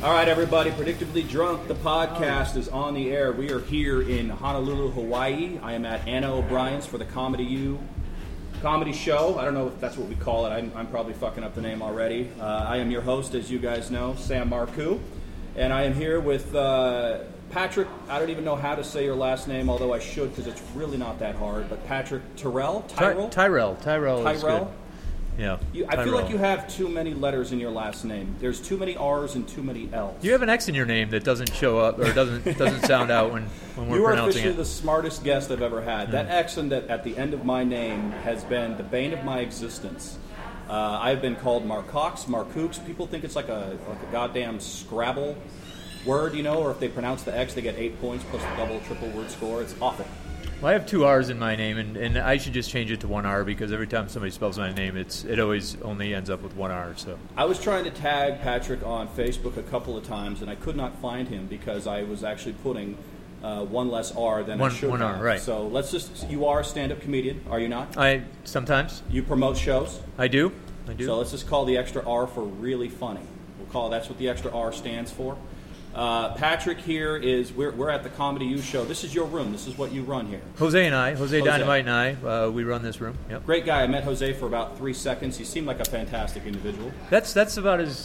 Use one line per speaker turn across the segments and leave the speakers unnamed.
All right, everybody. Predictably Drunk, the podcast is on the air. We are here in Honolulu, Hawaii. I am at Anna O'Brien's for the Comedy U comedy show. I don't know if that's what we call it. I'm probably fucking up the name already. I am your host, as you guys know, Sam Marcoux. And I am here with Patrick. I don't even know how to say your last name, although I should because it's really not that hard. But Patrick Tyrrell?
Tyrell is good. Yeah.
I feel like you have too many letters in your last name. There's too many R's and too many L's.
You have an X in your name that doesn't show up or doesn't sound out when we're pronouncing it.
You are officially the smartest guest I've ever had. That X at the end of my name has been the bane of my existence. I've been called Marcox, Marcooks. People think it's like a goddamn Scrabble word, you know, or if they pronounce the X, they get 8 points plus a double, triple word score. It's awful.
Well, I have 2 R's in my name, and I should just change it to 1 R because every time somebody spells my name, it always only ends up with 1 R. So
I was trying to tag Patrick on Facebook a couple of times, and I could not find him because I was actually putting one less R than I should have.
1 R, right.
So you are a stand-up comedian, are you not?
Sometimes.
You promote shows?
I do.
So let's just call the extra R for really funny. That's what the extra R stands for. Patrick here we're at the Comedy U show. This is your room. This is what you run here.
Jose Dynamite and I, we run this room. Yep.
Great guy. I met Jose for about 3 seconds. He seemed like a fantastic individual.
That's about as.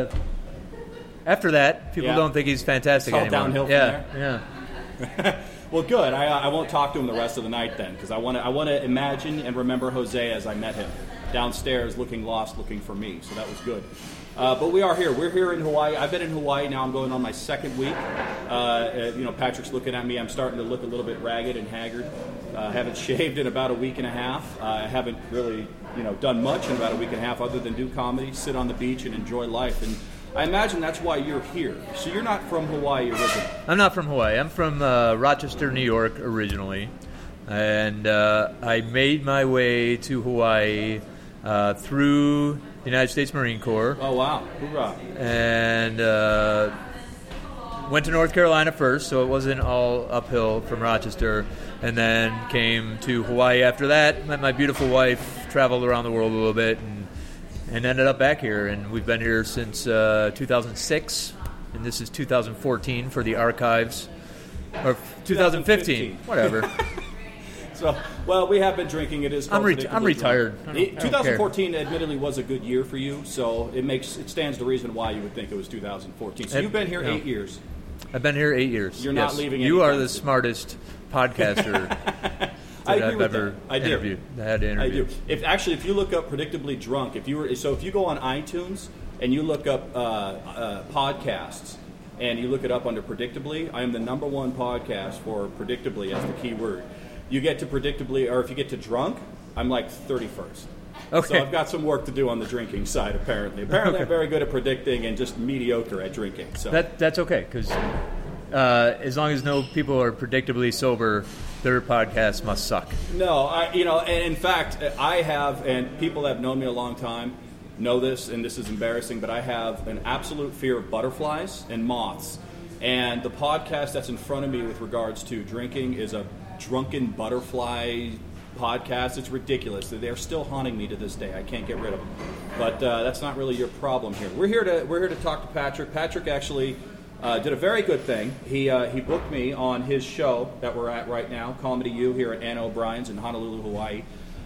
After that, people don't think he's fantastic
it's all
anymore.
Downhill from
there.
Yeah. Well, good. I won't talk to him the rest of the night then, because I want to imagine and remember Jose as I met him downstairs, looking lost, looking for me. So that was good. But we are here. We're here in Hawaii. I've been in Hawaii now. I'm going on my second week. Patrick's looking at me. I'm starting to look a little bit ragged and haggard. Haven't shaved in about a week and a half. I haven't really, done much in about a week and a half other than do comedy, sit on the beach, and enjoy life. And I imagine that's why you're here. So you're not from Hawaii originally.
I'm not from Hawaii. I'm from Rochester, New York originally. And I made my way to Hawaii through the United States Marine Corps.
Oh, wow. Hoorah.
And went to North Carolina first, so it wasn't all uphill from Rochester. And then came to Hawaii after that, met my beautiful wife, traveled around the world a little bit, and ended up back here. And we've been here since 2006, and this is 2014 for the archives. Or 2015. Whatever.
So, we have been drinking. It is.
I'm retired.
2014, admittedly, was a good year for you. So it stands to reason why you would think it was 2014. So you've been here 8 years.
I've been here 8 years.
You're not leaving.
You are the smartest podcaster
I agree
I've
with
ever
that.
interviewed. I do.
If you look up Predictably Drunk, if you go on iTunes and you look up podcasts and you look it up under Predictably, I am the number 1 podcast for Predictably as the key word. You get to Predictably, or if you get to Drunk, I'm like 31st.
Okay.
So I've got some work to do on the drinking side, apparently. Apparently, I'm very good at predicting and just mediocre at drinking. So
that's okay, because as long as no people are predictably sober, their podcast must suck.
No, and in fact, I have, and people that have known me a long time know this, and this is embarrassing, but I have an absolute fear of butterflies and moths. And the podcast that's in front of me with regards to drinking is a drunken butterfly podcast. It's ridiculous. They're still haunting me to this day. I can't get rid of them. But that's not really your problem here. We're here to talk to Patrick. Patrick actually did a very good thing. He booked me on his show that we're at right now, Comedy U, here at Anna O'Brien's in Honolulu, Hawaii.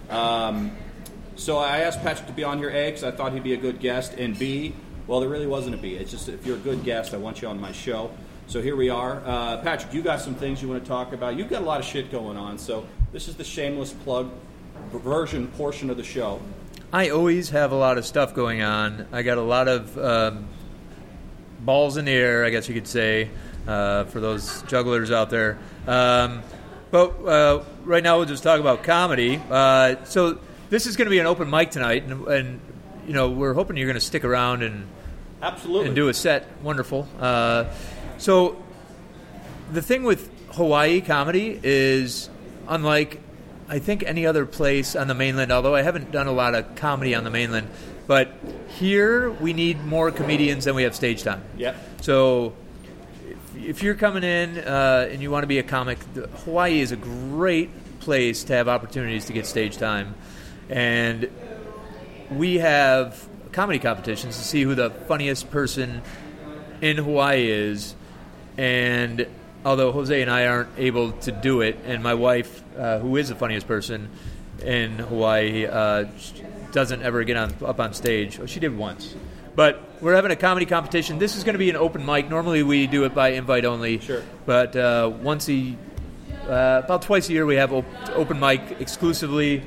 So I asked Patrick to be on here, A, because I thought he'd be a good guest, and B, well, there really wasn't a B. It's just if you're a good guest, I want you on my show. So here we are. Patrick, you got some things you want to talk about. You've got a lot of shit going on, so this is the shameless plug portion of the show.
I always have a lot of stuff going on. I got a lot of balls in the air, I guess you could say, for those jugglers out there. But right now we'll just talk about comedy. So this is going to be an open mic tonight, and we're hoping you're going to stick around and
absolutely
and do a set. Wonderful. So the thing with Hawaii comedy is, unlike I think any other place on the mainland, although I haven't done a lot of comedy on the mainland, but here we need more comedians than we have stage time.
Yep.
So if you're coming in and you want to be a comic, Hawaii is a great place to have opportunities to get stage time. And we have comedy competitions to see who the funniest person in Hawaii is, and although Jose and I aren't able to do it, and my wife, who is the funniest person in Hawaii, doesn't ever get up on stage. Well, she did once. But we're having a comedy competition. This is going to be an open mic. Normally we do it by invite only.
Sure.
But about twice a year we have open mic exclusively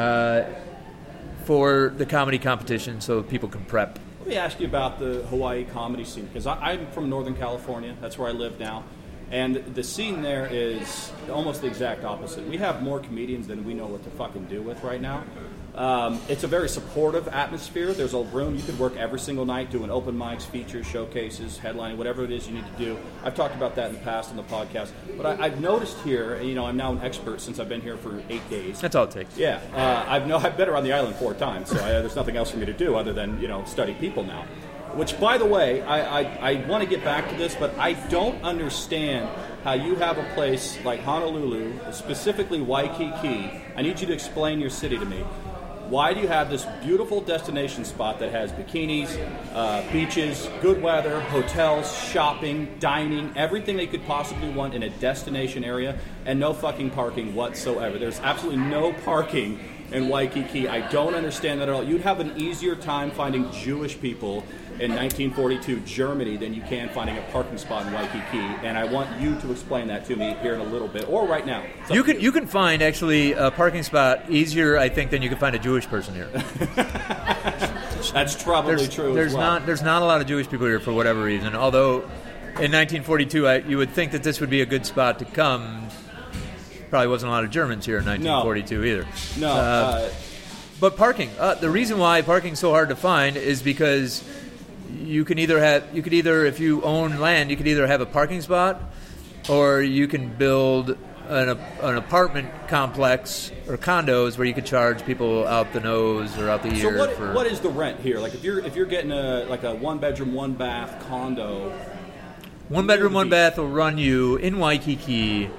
for the comedy competition so people can prep.
Let me ask you about the Hawaii comedy scene, because I'm from Northern California. That's where I live now. And the scene there is almost the exact opposite. We have more comedians than we know what to fucking do with right now. It's a very supportive atmosphere. There's a room you could work every single night doing open mics, features, showcases, headlining, whatever it is you need to do. I've talked about that in the past on the podcast. But I've noticed here, and I'm now an expert since I've been here for 8 days.
That's all it takes.
Yeah. I've been around the island 4 times, so there's nothing else for me to do other than, study people now. Which, by the way, I want to get back to this, but I don't understand how you have a place like Honolulu, specifically Waikiki. I need you to explain your city to me. Why do you have this beautiful destination spot that has bikinis, beaches, good weather, hotels, shopping, dining, everything they could possibly want in a destination area, and no fucking parking whatsoever? There's absolutely no parking in Waikiki. I don't understand that at all. You'd have an easier time finding Jewish people in 1942 Germany than you can finding a parking spot in Waikiki, and I want you to explain that to me here in a little bit, or right now.
You can find actually a parking spot easier, I think, than you can find a Jewish person here.
That's probably true.
There's not a lot of Jewish people here for whatever reason. Although in 1942, you would think that this would be a good spot to come. Probably wasn't a lot of Germans here in 1942 either.
No.
But parking. The reason why parking's so hard to find is because you could either, if you own land, you could either have a parking spot, or you can build an apartment complex or condos where you could charge people out the nose or out the ear.
So what is the rent here? Like if you're getting a 1-bedroom, 1-bath condo,
1-bedroom, 1-bath will run you in Waikiki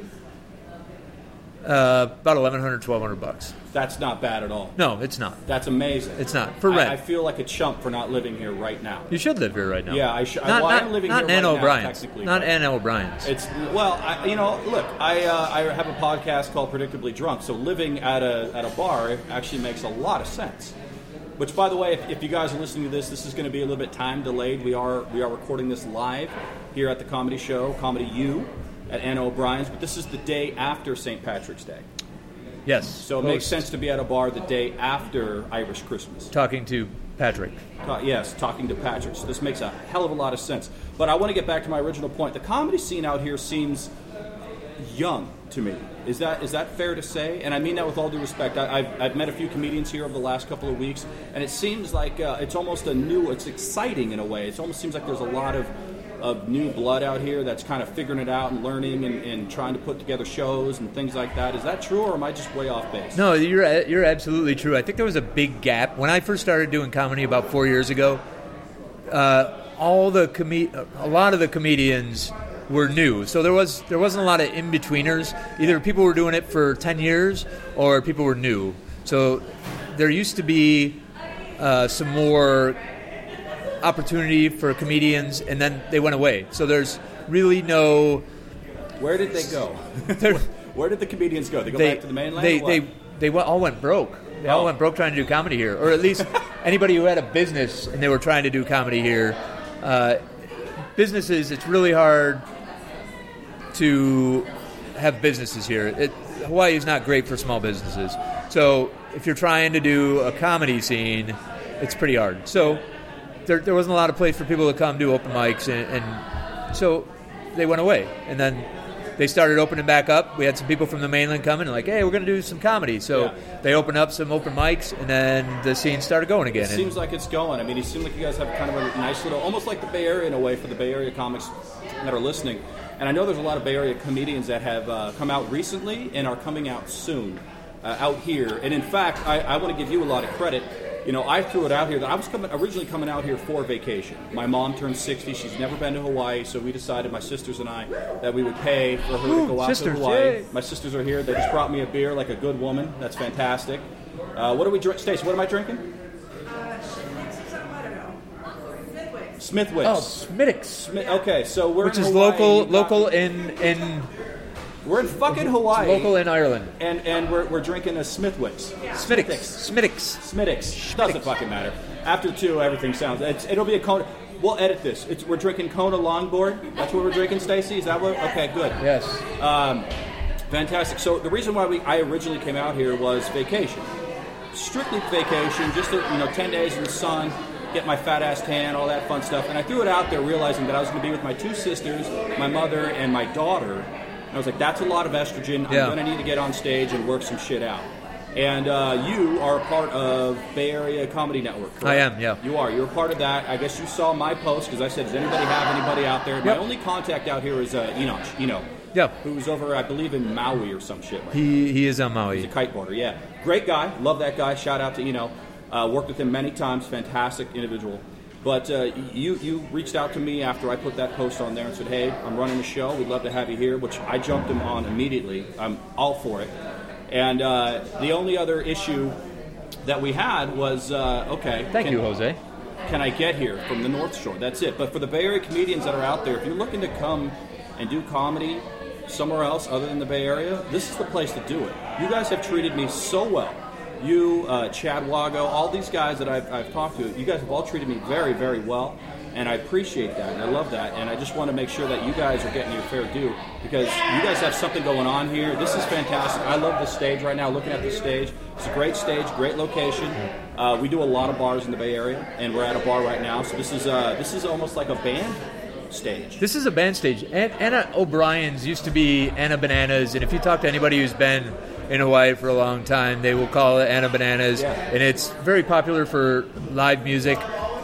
about $1,100, $1,200.
That's not bad at all.
No, it's not.
That's amazing.
It's not for rent.
I feel like a chump for not living here right now.
You should live here right now.
Yeah, I should.
I
am living
not
here
Anna
right
O'Brien's.
now, technically.
Not Anna O'Brien's.
It's look. I have a podcast called Predictably Drunk, so living at a bar actually makes a lot of sense. Which, by the way, if you guys are listening to this is going to be a little bit time delayed. We are recording this live here at the comedy show, Comedy U, at Anna O'Brien's, but this is the day after St. Patrick's Day.
Yes.
So it makes sense to be at a bar the day after Irish Christmas.
Talking to Patrick.
Yes, talking to Patrick. So this makes a hell of a lot of sense. But I want to get back to my original point. The comedy scene out here seems young to me. Is that fair to say? And I mean that with all due respect. I've met a few comedians here over the last couple of weeks, and it seems like it's almost it's exciting in a way. It almost seems like there's a lot of new blood out here that's kind of figuring it out and learning and trying to put together shows and things like that. Is that true, or am I just way off base?
No, you're absolutely true. I think there was a big gap. When I first started doing comedy about 4 years ago, a lot of the comedians were new. So there wasn't a lot of in-betweeners. Either people were doing it for 10 years or people were new. So there used to be some more opportunity for comedians, and then they went away. So there's really no...
Where did they go? Where did the comedians go? They go back to the mainland?
They all went broke. They all went broke trying to do comedy here. Or at least anybody who had a business and they were trying to do comedy here. Businesses, it's really hard to have businesses here. Hawaii is not great for small businesses. So if you're trying to do a comedy scene, it's pretty hard. So there wasn't a lot of place for people to come do open mics, and so they went away. And then they started opening back up. We had some people from the mainland coming and like, hey, we're going to do some comedy. So they opened up some open mics, and then the scene started going again.
It seems like it's going. I mean, it seems like you guys have kind of a nice little, almost like the Bay Area in a way for the Bay Area comics that are listening. And I know there's a lot of Bay Area comedians that have come out recently and are coming out soon out here. And in fact, I want to give you a lot of credit. I threw it out here that I was originally coming out here for vacation. My mom turned 60. She's never been to Hawaii, so we decided, my sisters and I, that we would pay for her to go out to Hawaii. Yay. My sisters are here. They just brought me a beer like a good woman. That's fantastic. What are we drinking? Stacey, what am I drinking? Smithwick's.
Oh, Smittix.
Okay, so we're
Which
in
is
Hawaii,
local in
we're in fucking Hawaii.
local in Ireland.
And we're drinking a Smithwick's.
Smittix.
Doesn't fucking matter. After 2, everything sounds. It'll be a Kona. We'll edit this. We're drinking Kona Longboard. That's what we're drinking, Stacy. Is that what? Okay, good.
Yes.
Fantastic. So the reason why I originally came out here was vacation, strictly vacation, just to, 10 days in the sun, get my fat ass tan, all that fun stuff. And I threw it out there, realizing that I was going to be with my 2 sisters, my mother, and my daughter. And I was like, that's a lot of estrogen. I'm going to need to get on stage and work some shit out. And you are a part of Bay Area Comedy Network, correct?
I am, yeah.
You are. You're a part of that. I guess you saw my post because I said, does anybody have anybody out there? Yep. My only contact out here is Enoch,
yeah,
who's over, I believe, in Maui or some shit. Right?
He is on Maui.
He's a kiteboarder, yeah. Great guy. Love that guy. Shout out to Eno. Worked with him many times. Fantastic individual. But you reached out to me after I put that post on there and said, hey, I'm running a show. We'd love to have you here, which I jumped him on immediately. I'm all for it. And the only other issue that we had was,
Thank you, Jose.
Can I get here from the North Shore? That's it. But for the Bay Area comedians that are out there, if you're looking to come and do comedy somewhere else other than the Bay Area, this is the place to do it. You guys have treated me so well. You, Chad Wago, all these guys that I've talked to, you guys have all treated me very, very well. And I appreciate that, and I love that, and I just want to make sure that you guys are getting your fair due, because you guys have something going on here. This is fantastic. I love the stage right now, looking at the stage. It's a great stage, great location. We do a lot of bars in the Bay Area, and we're at a bar right now, so this is almost like a band stage.
This is a band stage. Anna O'Brien's used to be Anna Bananas, and if you talk to anybody who's been in Hawaii for a long time, they will call it Anna Bananas, and it's very popular for live music.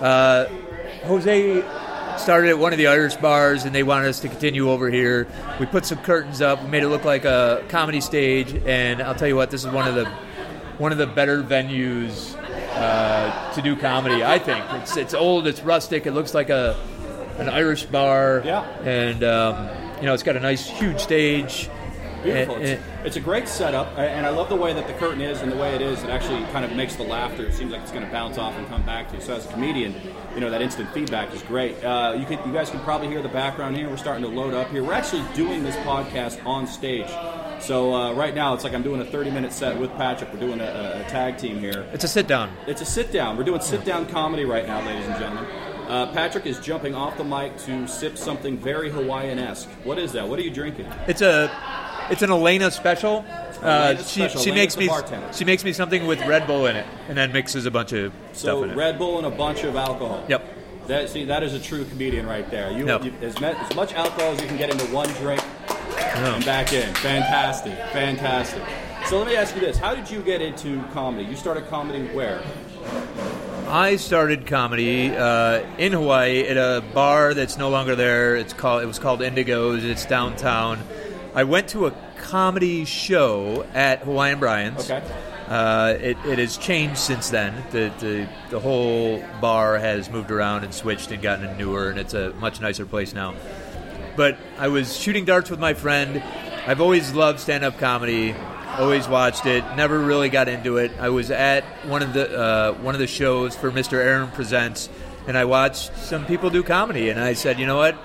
Jose started at one of the Irish bars, and they wanted us to continue over here. We put some curtains up. We made it look like a comedy stage, and I'll tell you what, this is one of the better venues to do comedy. I think it's old, it's rustic, it looks like an Irish bar, and it's got a nice huge stage.
Beautiful. It's a great setup, and I love the way that the curtain is and the way it is. It actually kind of makes the laughter. It seems like it's going to bounce off and come back to you. So as a comedian, that instant feedback is great. You guys can probably hear the background here. We're starting to load up here. We're actually doing this podcast on stage. So right now, it's like I'm doing a 30-minute set with Patrick. We're doing a tag team here.
It's a sit-down.
It's a sit-down. We're doing sit-down comedy right now, ladies and gentlemen. Patrick is jumping off the mic to sip something very Hawaiian-esque. What is that? What are you drinking?
It's an Elena special. She makes me something with Red Bull in it, and then mixes a bunch of stuff in it.
So Red Bull and a bunch of alcohol.
Yep.
That is a true comedian right there. As much alcohol as you can get into one drink and back in. Fantastic. So let me ask you this: how did you get into comedy? You started comedy where?
I started comedy in Hawaii at a bar that's no longer there. It was called Indigo's. It's downtown. I went to a comedy show at Hawaiian Brian's.
Okay.
It has changed since then. The whole bar has moved around and switched and gotten newer, and it's a much nicer place now. But I was shooting darts with my friend. I've always loved stand-up comedy. Always watched it. Never really got into it. I was at one of the shows for Mr. Aaron Presents, and I watched some people do comedy, and I said, you know what?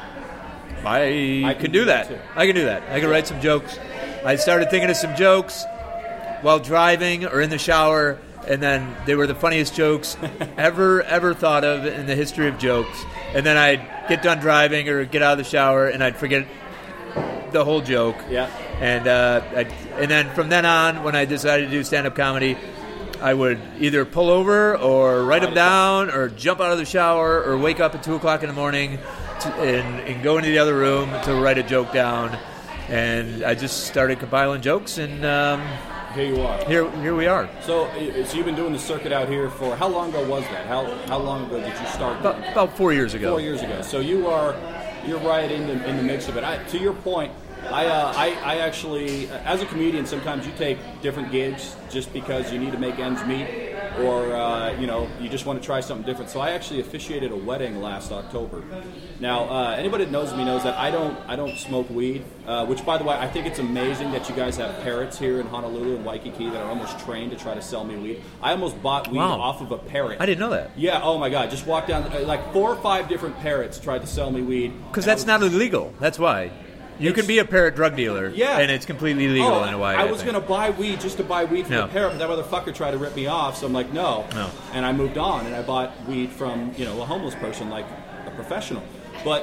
I can do that. I can do that. I can write some jokes. I started thinking of some jokes while driving or in the shower, and then they were the funniest jokes ever thought of in the history of jokes. And then I'd get done driving or get out of the shower, and I'd forget the whole joke.
Yeah.
And then from then on, when I decided to do stand-up comedy, I would either pull over or write them down or jump out of the shower or wake up at 2 o'clock in the morning and go into the other room to write a joke down. And I just started compiling jokes, and
here you are.
Here we are.
So you've been doing the circuit out here for how long ago was that? How long ago did you start?
About 4 years ago.
4 years ago. So you're right in the mix of it. To your point, I actually, as a comedian, sometimes you take different gigs just because you need to make ends meet. or you just want to try something different. So I actually officiated a wedding last October. Now, anybody that knows me knows that I don't smoke weed. Which, by the way, I think it's amazing that you guys have parrots here in Honolulu and Waikiki that are almost trained to try to sell me weed. I almost bought weed off of a parrot.
I didn't know that.
Yeah. Oh my God! Just walked down like 4 or 5 different parrots tried to sell me weed.
Because that's not illegal. That's why. You can be a parrot drug dealer, and it's completely legal in Hawaii.
I was going to buy weed just to buy weed from the parrot, but that motherfucker tried to rip me off, so I'm like, no. And I moved on, and I bought weed from a homeless person, like a professional. But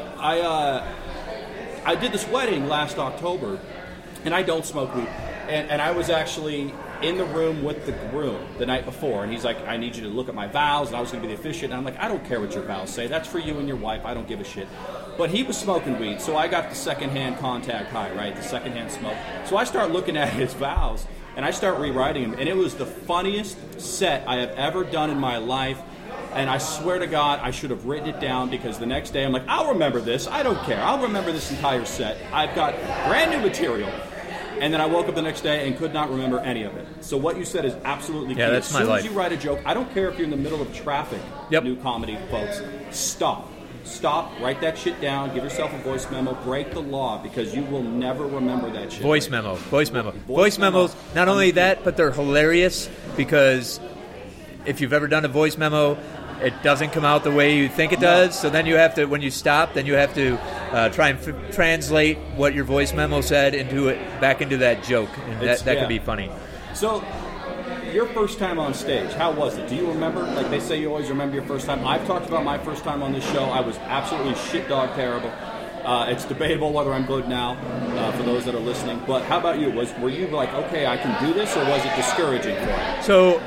I did this wedding last October, and I don't smoke weed. And I was actually in the room with the groom the night before, and he's like, I need you to look at my vows, and I was going to be the officiant. And I'm like, I don't care what your vows say. That's for you and your wife. I don't give a shit. But he was smoking weed, so I got the secondhand contact high, right? The secondhand smoke. So I start looking at his vows, and I start rewriting them, and it was the funniest set I have ever done in my life. And I swear to God, I should have written it down, because the next day I'm like, I'll remember this. I don't care. I'll remember this entire set. I've got brand new material. And then I woke up the next day and could not remember any of it. So what you said is absolutely key.
That's my life.
As soon as you write a joke, I don't care if you're in the middle of traffic, new comedy folks, stop. Stop, write that shit down, give yourself a voice memo, break the law, because you will never remember that shit.
Voice memos. Voice memos, not only that, but they're hilarious, because if you've ever done a voice memo, it doesn't come out the way you think it does. So then you have to, when you stop, then you have to try and translate what your voice memo said back into that joke, and that could be funny.
So, your first time on stage, how was it? Do you remember? Like they say, you always remember your first time. I've talked about my first time on this show. I was absolutely shit dog terrible. It's debatable whether I'm good now, for those that are listening. But how about you? Were you like, okay, I can do this, or was it discouraging for you?
So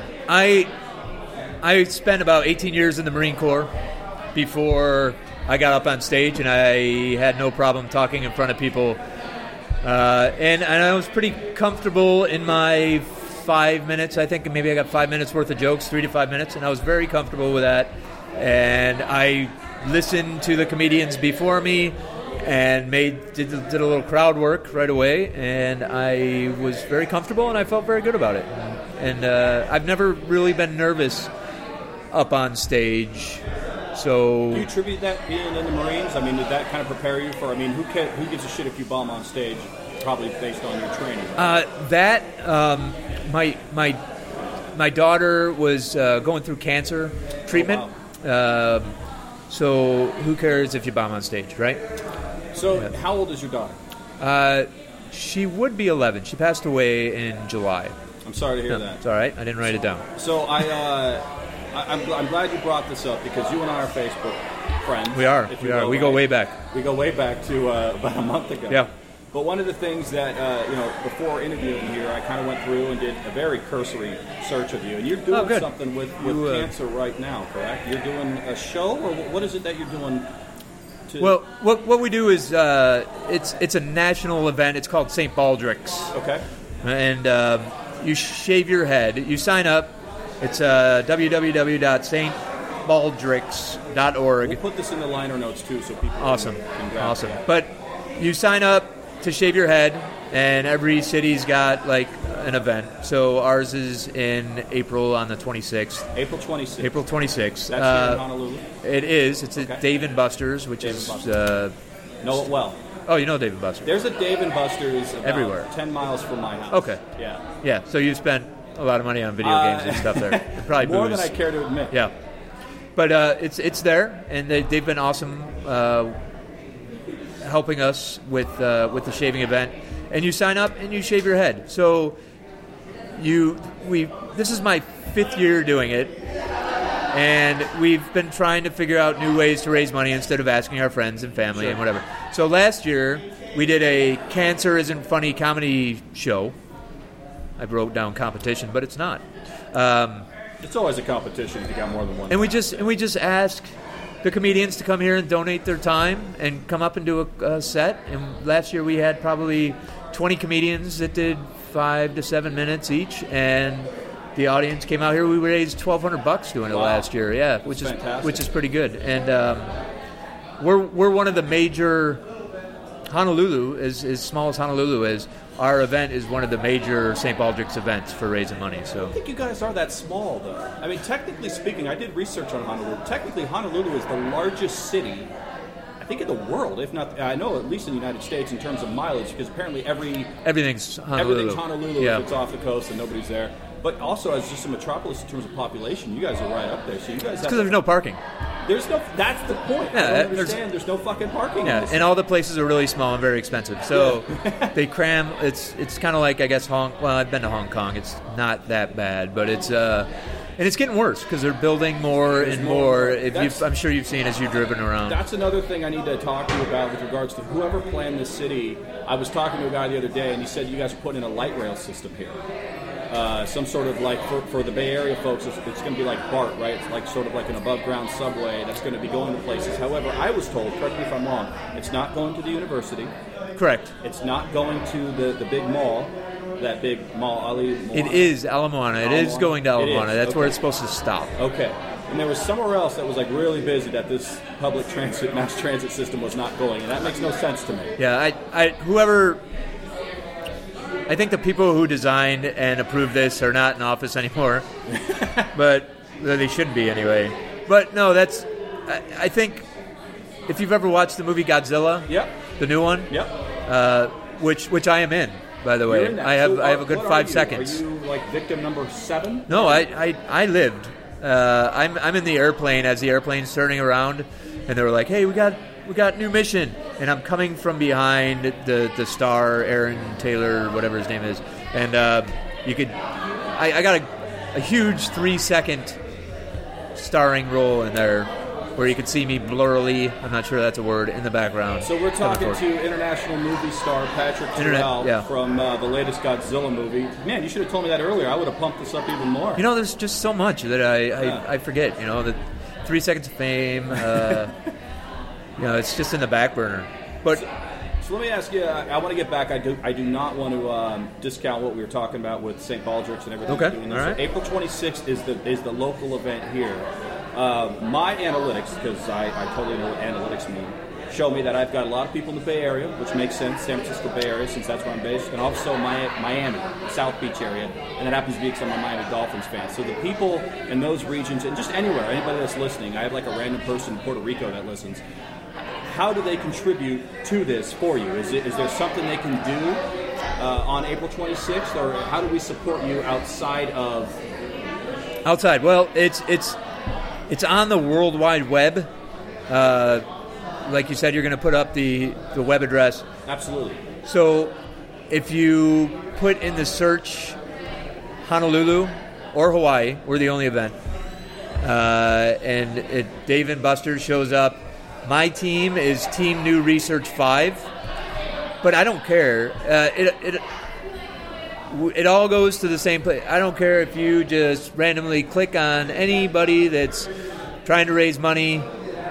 I spent about 18 years in the Marine Corps before I got up on stage, and I had no problem talking in front of people. And I was pretty comfortable in my 5 minutes. I think maybe I got 5 minutes worth of jokes, 3 to 5 minutes, and I was very comfortable with that. And I listened to the comedians before me and did a little crowd work right away, and I was very comfortable, and I felt very good about it. And I've never really been nervous up on stage. So,
do you attribute that being in the Marines? I mean, did that kind of prepare you for? I mean, who gives a shit if you bomb on stage? Probably based on your training. My daughter was going through cancer treatment. Oh, wow.
So who cares if you bomb on stage, right?
So how old is your daughter?
She would be 11. She passed away in July.
I'm sorry to hear that.
It's all right. I didn't write it down.
So I'm glad you brought this up, because you and I are Facebook friends.
We are. We go way back.
We go way back to about a month ago.
Yeah.
But one of the things that, before interviewing here, I kind of went through and did a very cursory search of you. And you're doing something with cancer right now, correct? You're doing a show, or what is it that you're doing?
Well, what we do is it's a national event. It's called St. Baldrick's.
Okay.
And you shave your head. You sign up. It's www.stbaldricks.org.
We'll put this in the liner notes, too, so people
can grab
that.
But you sign up to shave your head, and every city's got, like, an event. So ours is in April on the 26th.
April 26th.
April 26th.
That's here in Honolulu?
It is. It's at Dave & Buster's, which
Dave
is...
know it well.
Oh, you know Dave & Buster's.
There's a Dave & Buster's about
everywhere.
10 miles from my house.
Okay.
Yeah,
so you spent a lot of money on video games and stuff there. And probably
more
booze.
than I care to admit.
Yeah. But it's there, and they've been awesome helping us with the shaving event. And you sign up and you shave your head. So this is my 5th year doing it, and we've been trying to figure out new ways to raise money instead of asking our friends and family and whatever. So last year we did a Cancer Isn't Funny comedy show. I wrote down competition, but it's not.
It's always a competition if you got more than one.
And we just ask the comedians to come here and donate their time and come up and do a set. And last year we had probably 20 comedians that did 5 to 7 minutes each, and the audience came out here. We raised $1,200 doing it last year. Yeah, which is pretty good. And we're one of the major Honolulu, as small as Honolulu is, our event is one of the major St. Baldrick's events for raising money.
I
So
don't think you guys are that small, though. I mean, technically speaking, I did research on Honolulu. Technically, Honolulu is the largest city, I think, in the world, if not, I know at least in the United States in terms of mileage, because apparently
everything's Honolulu.
If it's off the coast and nobody's there. But also, as just a metropolis in terms of population, you guys are right up there. So you guys
Because there's no parking.
That's the point.
Yeah,
I don't understand. There's no fucking parking.
Yeah, and all the places are really small and very expensive. So they cram. It's kind of like, I guess, Well, I've been to Hong Kong. It's not that bad, but it's and it's getting worse because they're building more and more. I'm sure you've seen as you've driven around.
That's another thing I need to talk to you about with regards to whoever planned this city. I was talking to a guy the other day, and he said you guys are putting in a light rail system here. Some sort of like for the Bay Area folks, it's going to be like BART, right? It's like sort of like an above-ground subway that's going to be going to places. However, I was told, correct me if I'm wrong, it's not going to the university.
Correct.
It's not going to the big mall, that big mall, Ali.
It is Ala Moana. It is going to Ala Moana. That's where it's supposed to stop.
Okay. And there was somewhere else that was like really busy that this public transit, mass transit system was not going, and that makes no sense to me.
Yeah, I think the people who designed and approved this are not in office anymore, but they shouldn't be anyway. But no, I think if you've ever watched the movie Godzilla, the new one, which I am in, by the way. I have a good 5 seconds.
Are you like victim number 7?
No, I lived. I'm in the airplane as the airplane's turning around, and they were like, "Hey, we got new mission," and I'm coming from behind the star, Aaron Taylor, whatever his name is, and I got a huge 3-second starring role in there where you could see me blurrily, I'm not sure that's a word, in the background.
So we're talking to international movie star Patrick Terrell from the latest Godzilla movie. Man, you should have told me that earlier. I would have pumped this up even more.
You know, there's just so much that I forget, you know, the 3 seconds of fame, you know, it's just in the back burner. But
so let me ask you. I want to get back. I do not want to discount what we were talking about with St. Baldrick's and everything.
Okay.
Doing
All right.
So April 26th is the local event here. My analytics, because I totally know what analytics mean, show me that I've got a lot of people in the Bay Area, which makes sense. San Francisco Bay Area, since that's where I'm based, and also Miami, South Beach area, and that happens to be because I'm a Miami Dolphins fan. So the people in those regions, and just anywhere, anybody that's listening, I have like a random person in Puerto Rico that listens. How do they contribute to this for you? Is there something they can do on April 26th, or how do we support you outside of?
Outside, well, it's on the World Wide Web. Like you said, you're going to put up the web address.
Absolutely.
So if you put in the search Honolulu or Hawaii, we're the only event, and Dave and Buster's shows up. My team is Team New Research 5, but I don't care. It all goes to the same place. I don't care if you just randomly click on anybody that's trying to raise money.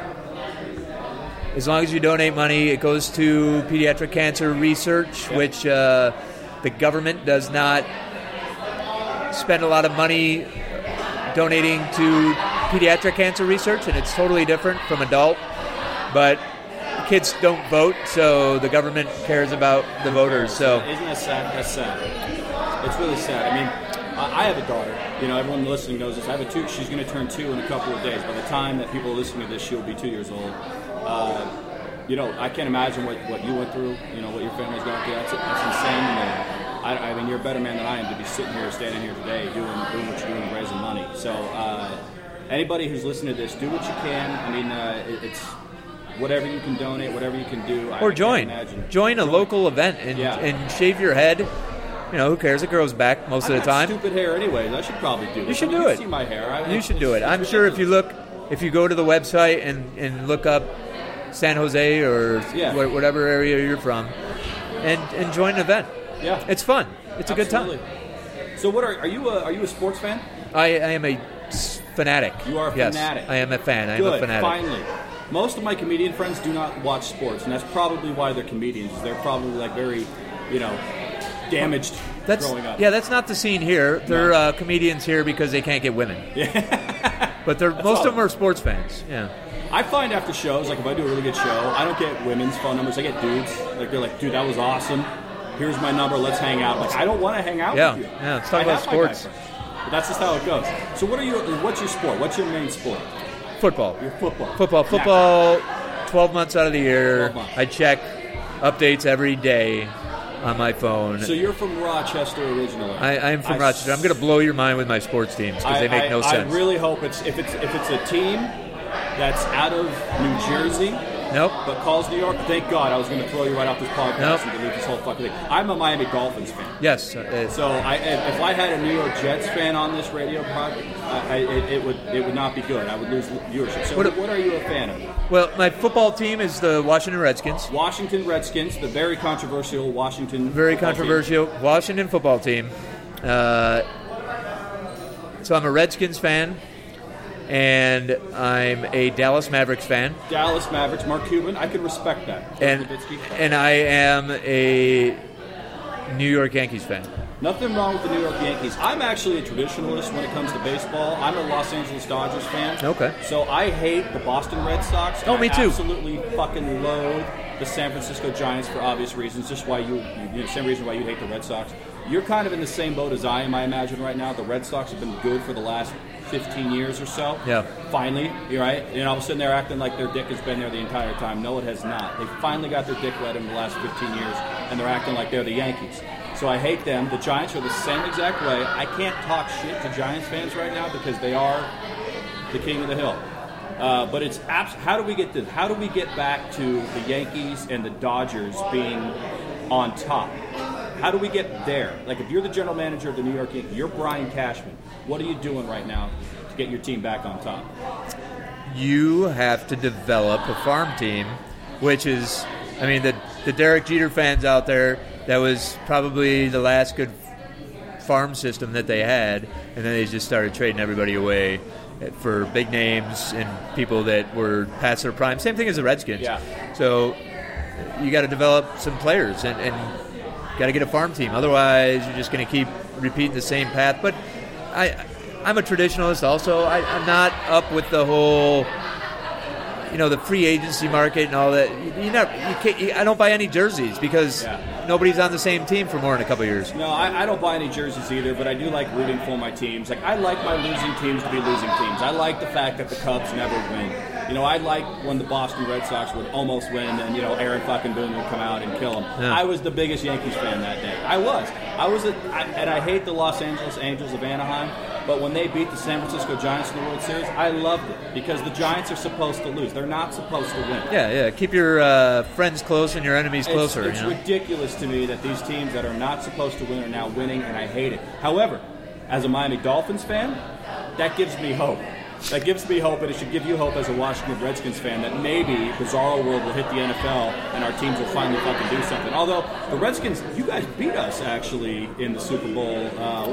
As long as you donate money, it goes to Pediatric Cancer Research, which the government does not spend a lot of money donating to pediatric cancer research, and it's totally different from adult. But kids don't vote, so the government cares about the voters. So
isn't that sad? That's sad. It's really sad. I mean, I have a daughter. You know, everyone listening knows this. I have she's going to turn 2 in a couple of days. By the time that people are listening to this, she'll be 2 years old. You know, I can't imagine what you went through. You know, what your family's gone through. That's insane to me. I mean, you're a better man than I am to be sitting here, standing here today, doing what you're doing and raising money. So, anybody who's listening to this, do what you can. I mean, it's whatever you can donate, whatever you can do.
Or join a local event and shave your head. You know, who cares? It grows back most of the time.
Stupid hair anyways. I should probably do it.
You should do it.
See my hair.
You should do it. I'm sure if you go to the website and look up San Jose or whatever area you're from, and join an event. Yeah, it's fun. It's a good time.
So, what are you a sports fan?
I am a fanatic.
You are a fanatic.
Yes, I am a fan. I am a fanatic.
Finally. Most of my comedian friends do not watch sports, and that's probably why they're comedians. They're probably like very, damaged growing up.
Yeah, that's not the scene here. They're comedians here because they can't get women. Yeah. But most of them are sports fans. Yeah.
I find after shows, like if I do a really good show, I don't get women's phone numbers. I get dudes. Like they're like, dude, that was awesome. Here's my number. Let's hang out. Like I don't want to hang out with you.
Yeah. Let's talk about sports.
But that's just how it goes. So what's your sport? What's your main sport?
Football.
Your football.
Football. 12 months out of the year.
12 months.
I check updates every day on my phone.
So you're from Rochester originally.
I am from Rochester. I'm going to blow your mind with my sports teams because they make no sense.
I really hope if it's a team that's out of New Jersey.
Nope.
But calls New York. Thank God I was going to throw you right off this podcast and delete this whole fucking thing. I'm a Miami Dolphins fan.
Yes.
So if I had a New York Jets fan on this radio podcast, it would not be good. I would lose viewership. So what are you a fan of?
Well, my football team is the Washington Redskins.
Washington Redskins, the very controversial Washington.
Very controversial
team.
Washington football team. So I'm a Redskins fan. And I'm a Dallas Mavericks fan.
Dallas Mavericks, Mark Cuban, I can respect that.
And I am a New York Yankees fan.
Nothing wrong with the New York Yankees. I'm actually a traditionalist when it comes to baseball. I'm a Los Angeles Dodgers fan.
Okay.
So I hate the Boston Red Sox.
Oh, me too.
I absolutely fucking loathe the San Francisco Giants for obvious reasons. Just why same reason why you hate the Red Sox. You're kind of in the same boat as I am, I imagine, right now. The Red Sox have been good for the last 15 years or so.
Yeah.
Finally, you're right. I was sitting there acting like their dick has been there the entire time. No, it has not. They finally got their dick wet in the last 15 years, and they're acting like they're the Yankees. So I hate them. The Giants are the same exact way. I can't talk shit to Giants fans right now because they are the king of the hill. But it's how do we get this? How do we get back to the Yankees and the Dodgers being on top? How do we get there? Like, if you're the general manager of the New York Yankees, you're Brian Cashman. What are you doing right now to get your team back on top?
You have to develop a farm team, which is, the Derek Jeter fans out there, that was probably the last good farm system that they had, and then they just started trading everybody away for big names and people that were past their prime. Same thing as the Redskins.
Yeah.
So you got to develop some players and got to get a farm team. Otherwise, you're just going to keep repeating the same path. But I'm a traditionalist also. I'm not up with the whole, the free agency market and all that. I don't buy any jerseys because nobody's on the same team for more than a couple of years.
No, I don't buy any jerseys either, but I do like rooting for my teams. Like, I like my losing teams to be losing teams. I like the fact that the Cubs never win. I like when the Boston Red Sox would almost win and, Aaron fucking Boone would come out and kill them. Yeah. I was the biggest Yankees fan that day. I was. And I hate the Los Angeles Angels of Anaheim, but when they beat the San Francisco Giants in the World Series, I loved it because the Giants are supposed to lose. They're not supposed to win.
Yeah. Keep your friends close and your enemies closer.
It's ridiculous to me that these teams that are not supposed to win are now winning, and I hate it. However, as a Miami Dolphins fan, that gives me hope. That gives me hope, and it should give you hope as a Washington Redskins fan that maybe Bizarro World will hit the NFL and our teams will finally fucking do something. Although, the Redskins, you guys beat us, actually, in the Super Bowl,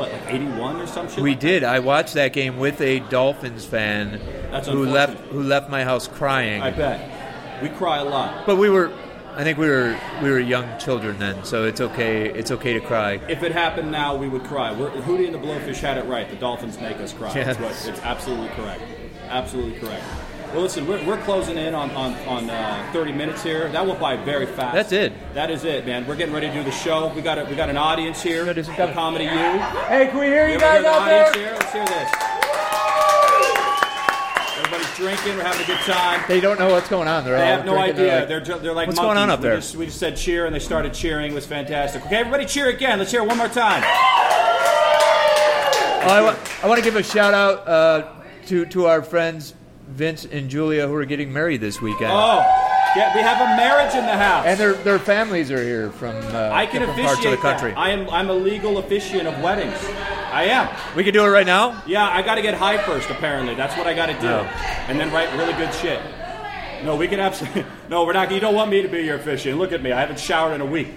81 or some shit?
We did. I watched that game with a Dolphins fan who left my house crying.
I bet. We cry a lot.
But I think we were young children then, so it's okay. It's okay to cry.
If it happened now, we would cry. Hootie and the Blowfish had it right. The Dolphins make us cry.
Yes.
It's absolutely correct. Absolutely correct. Well, listen, we're closing in on 30 minutes here. That went by very fast.
That's it.
That is it, man. We're getting ready to do the show. We got an audience here. Comedy U.
Hey, can we hear you guys out there?
Here? Let's hear this. Everybody's drinking. We're having a good time.
They don't know what's going on.
They have no idea. They're like
what's
monkeys.
going on up there?
We just said cheer, and they started cheering. It was fantastic. Okay, everybody cheer again. Let's hear it one more time.
I want to give a shout out to our friends Vince and Julia, who are getting married this weekend.
Oh, yeah, we have a marriage in the house.
And their families are here from different parts of the country.
I'm a legal officiant of weddings. I am.
We can do it right now?
Yeah, I got to get high first, apparently. That's what I got to do.
Oh.
And then write really good shit. No, we can absolutely... No, we're not... You don't want me to be your officiant. Look at me. I haven't showered in a week.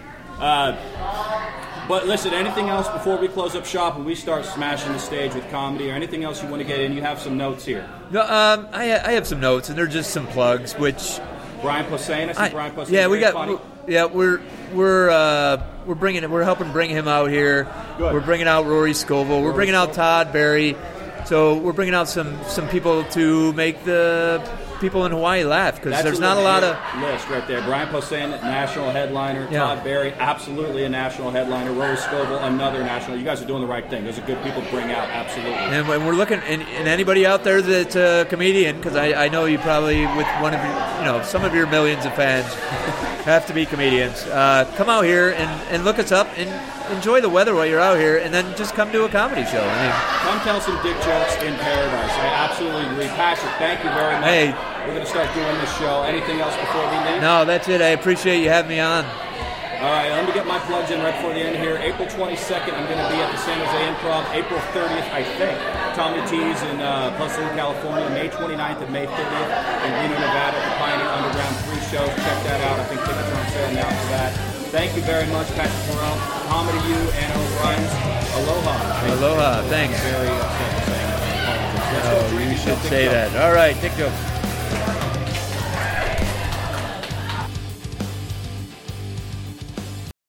But listen, anything else before we close up shop and we start smashing the stage with comedy or anything else you want to get in? You have some notes here.
No, I have some notes, and they're just some plugs, which...
Brian Posehn. I see Brian Posehn.
Yeah, we got...
Funny.
Yeah, we're helping bring him out here.
Good.
We're bringing out Rory Scovel. We're bringing out Todd Barry. So we're bringing out some people to make the people in Hawaii laugh because there's not a lot of
list right there. Brian Posehn, national headliner.
Yeah.
Todd Barry, absolutely a national headliner. Rose Scovel, another national. You guys are doing the right thing. Those are good people to bring out, absolutely.
And we're looking, and anybody out there that's a comedian, because I know you probably with one of your, some of your millions of fans have to be comedians. Come out here and look us up and enjoy the weather while you're out here, and then just come to a comedy show.
Come tell some dick jokes in paradise. I absolutely agree. Patrick, thank you very much.
Hey.
We're going to start doing this show. Anything else before we leave?
No, that's it. I appreciate you having me on.
All right, let me get my plugs in right before the end here. April 22nd, I'm going to be at the San Jose Improv. April 30th, I think, Tommy T's in Pleasanton, California. May 29th and May 30th in Reno, Nevada at the Pioneer Underground. 3 shows. Check that out. I think tickets are on sale now for that. Thank you very much, Patrick Morrell. Comedy U and O'Brien's. Aloha.
Aloha. Thanks.
Very upset for saying that.
You should say that. All right, dick jokes.